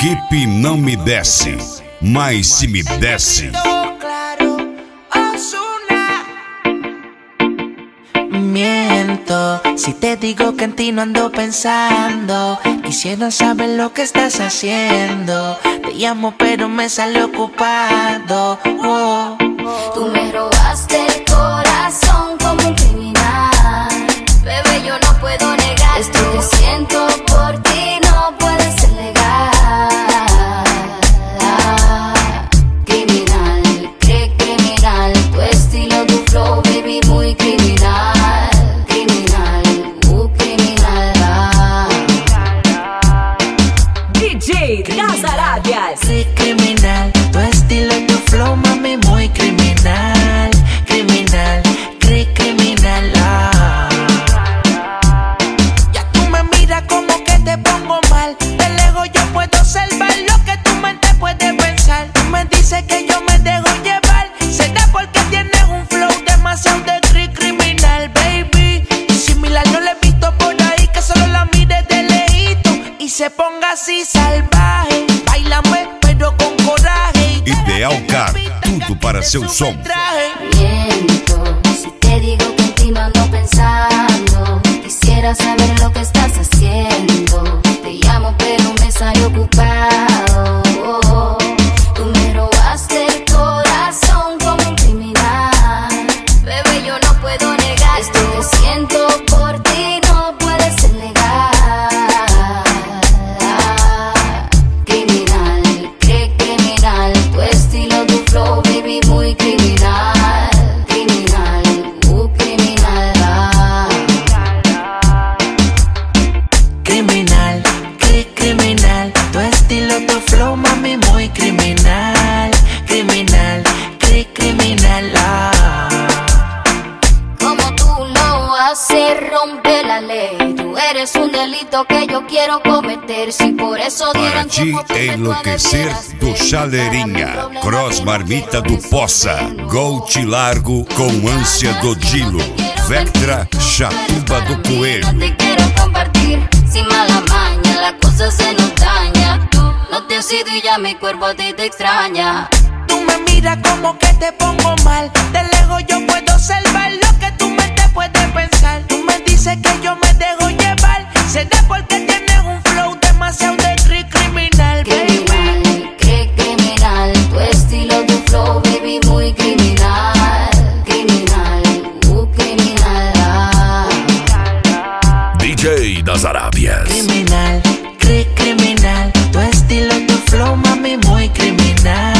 Hip não me desce, mas se me desce. Miento si te digo que en ti no ando pensando. Quisiera saber lo que estás haciendo. Te llamo pero me sale ocupado. Oh. Tú me robaste el corazón como un criminal. Bebé, yo no puedo negar esto que siento por ti, no puede ser legal. Criminal, qué criminal. Tu estilo, tu flow, baby, muy criminal. Criminal, criminal. DJ das Arábias. Sí, criminal. Tu estilo, tu flow, mami, muy criminal. Criminal, criminal. Ya tú me miras como que te pongo mal. De lejos yo puedo observar lo que tu mente puede pensar. Tú me dices que yo me dejo llevar. Será porque tienes un flow demasiado de criminal, baby. Similar no le he visto por ahí, que solo la mire de lejito y se ponga así salvaje. Báilame pero con coraje. Ideal Car, tudo para seu som. Miento si te digo que en ti no ando pensando. Quisiera saber lo que estás haciendo. Te llamo pero me sale ocupado. Tú me robaste el corazón como un criminal. Bebé, yo no puedo negar esto que siento por ti, no puede ser legal. Criminal, criminal. Tu estilo, tu flow, baby, muy criminal. Criminal, criminal. Criminal, criminal. Tu estilo, tu flow, mami, muy criminal. Criminal, criminal. Como tú lo haces, rompe la ley. Tú eres un delito que yo quiero cometer. Si por eso Para dieran ti tiempo, tú me enlouquecer puedes do ver. Chaleirinha, Cross Marmita do Poça, Gol Te Largo com ânsia do Dilo, Vectra Chatuba do Coelho. Te quiero compartir, sin mala maña, la cosa se nos daña. Tú no te has ido y ya mi cuerpo a ti te extraña. Tú me miras como que te pongo mal. De lejos yo puedo observar lo que tu mente puede pensar. Tú me dices que yo me dejo llevar. Será porque tienes un flow demasiado de criminal, baby. Criminal, criminal. Tu estilo, tu flow, baby, muy criminal. Criminal, criminal. DJ das Arábias. Criminal, criminal. Tu estilo, tu flow, mami, muy criminal.